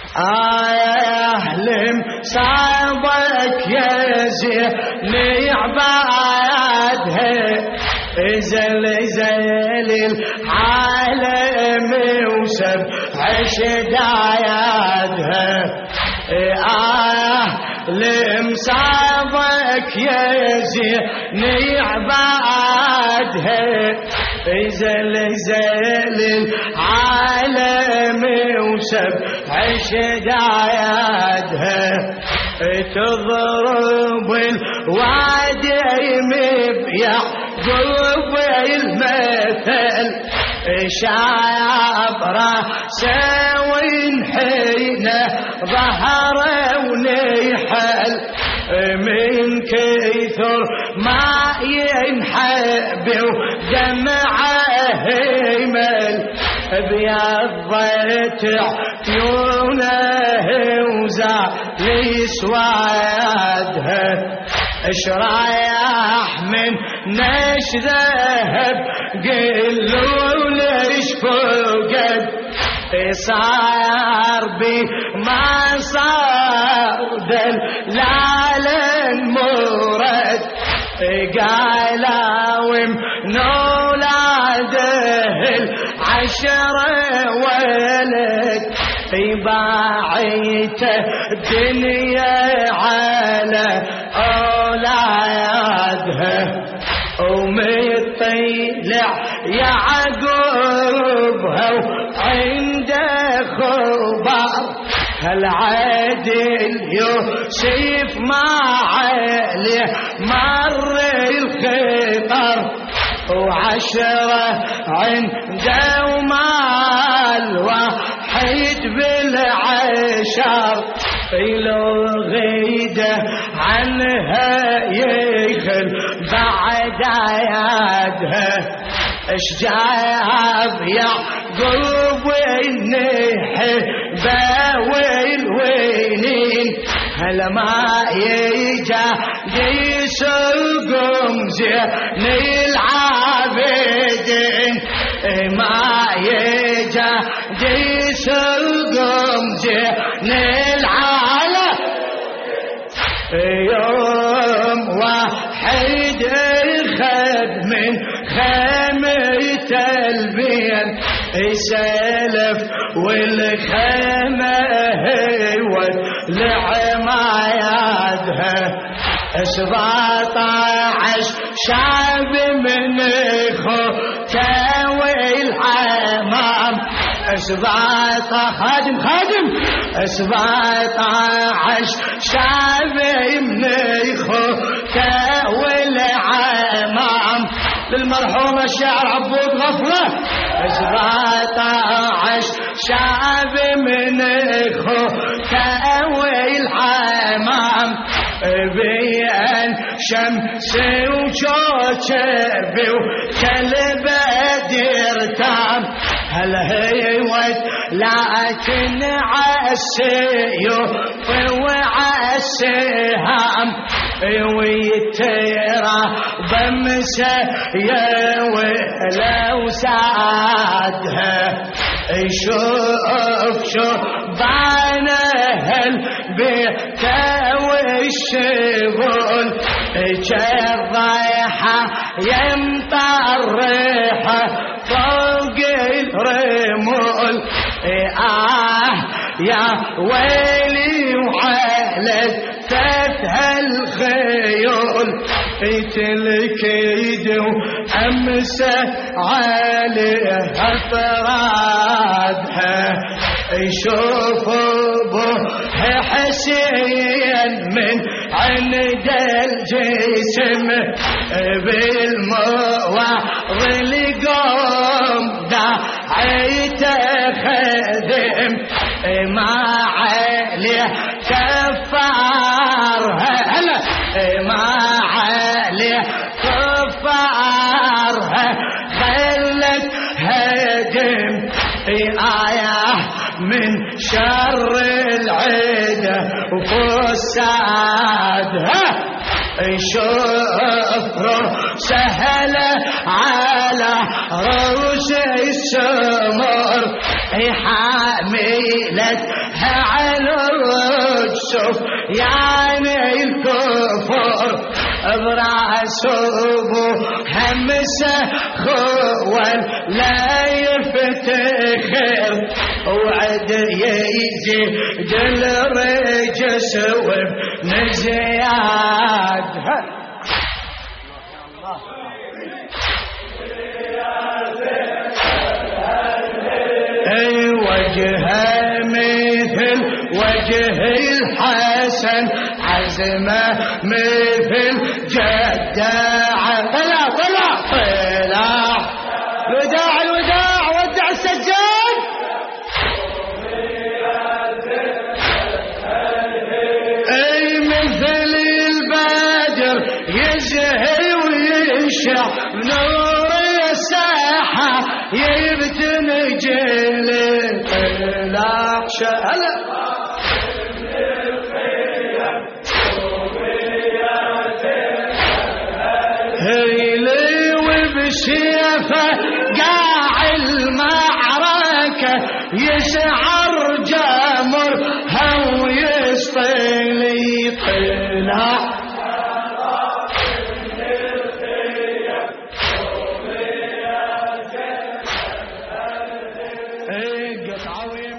أهلم صابك يا زين عبادها زلزال العالم وسبع شدايدها لمصابك يا زين عبادها زلزال العالم وسبع شدايدها تضرب الوادي مبيع قلب المثل شعب راسه وينحينا ظهره ونيحل من كثر ما ينحب ودمعه يمل بيضت عيونه وزال سوادها اش رايح من نش ذهب قلوا ليش فقد صار بي ما صار دلال المرد قالاوم نولاده العشرة ولد باعيته الدنيا على أولادها ومطلع يعقوبها وعنده خبر هالعادل يوسف ما عليه مر الخطر وعشرة عنده ومال واحد بالعشر لو غيده عنها يخل بعد عيادها اش جاب يعقوب النحبة والوينين هلا ما يجا يسوقهم زين العابدين ما يجا يسوقهم زين العالم يوم واحد خد من خيمة البين سلف والخيمة والعمايادها 17 شعب من خوته والحمام 17 خادم 17 شعب من خوته والحمام للمرحوم الشاعر عبود غفرة 17 شعب من خوته والحمام بيان شمس وجوجب وكلبة ديرتام هل هيوت لكن عالسيوف وعالسهام ويتيرى بمسه يا ولو سعدها شوف بعنها البيت والشغل جرايحة يمطرحة فوق الرمول يا ويلي وعلى فتح الخيول تلكيد وأمسه عليها فرادها يشوفوا به حسين من عند الجسم بالمواضل قوم داعيته خدم ما عليه كفارها هلا ما عليه كفارها خلت هدم آية من شر العيدة وفسادها شفره سهل على رؤوس السمر حاملتها على الرجسف يعني الكفر براسه همسه خوال لا يفتخر وعد يزيد الرجس وبنزياد وجهه مثل وجه الحسن عزمه مثل جدع طلع وداع ودع السجاد مثل البدر يزهي وينشع نور الساحه يبتن جيل طلع شهلا هيلي وبسيفه قاع المعركة يسعر جمرها ويسطلي طلع قطعوا